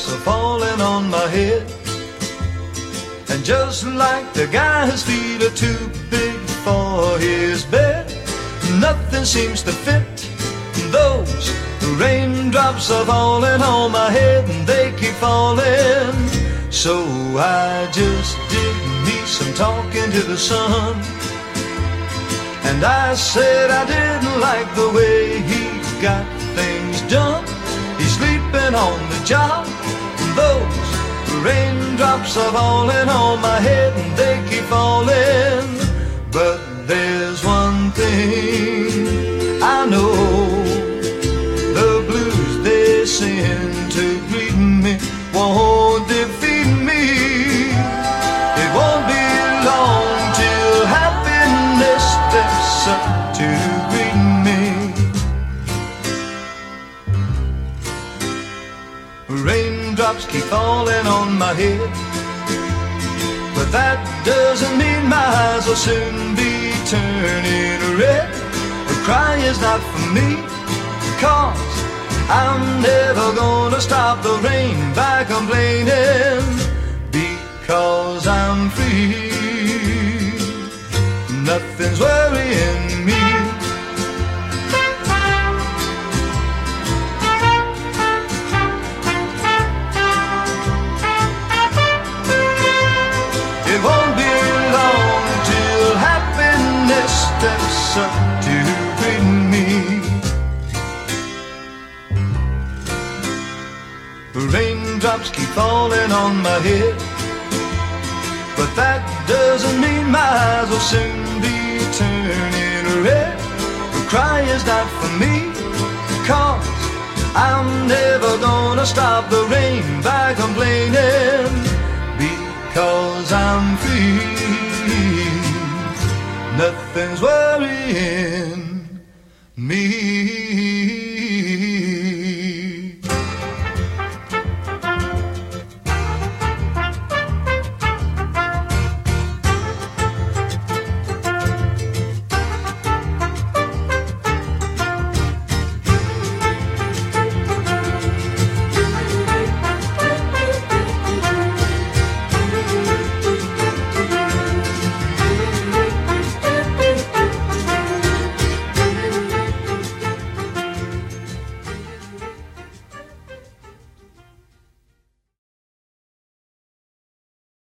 are falling on my head. And just like the guy whose feet are too big for his bed, nothing seems to fit. Those raindrops are falling on my head, and they keep falling. So I just did me some talking to the sun, and I said I didn't like the way he got things done. He's sleeping on the job. Those raindrops are falling on my head, and they keep falling. But there's one thing I know, the blues they sing to greet me won't defeat me. It won't be long till happiness steps up to greet me. Raindrops keep falling on my head, but that doesn't mean my eyes will soon be turning red. The cry is not for me, 'cause I'm never gonna stop the rain by complaining, because I'm free. Nothing's worrying me. It won't be long till happiness steps up to greet me. Raindrops keep falling on my head, but that doesn't mean my eyes will soon be turning red. The cry is not for me, 'cause I'm never gonna stop the rain by complaining, because I'm free. Nothing's worrying me.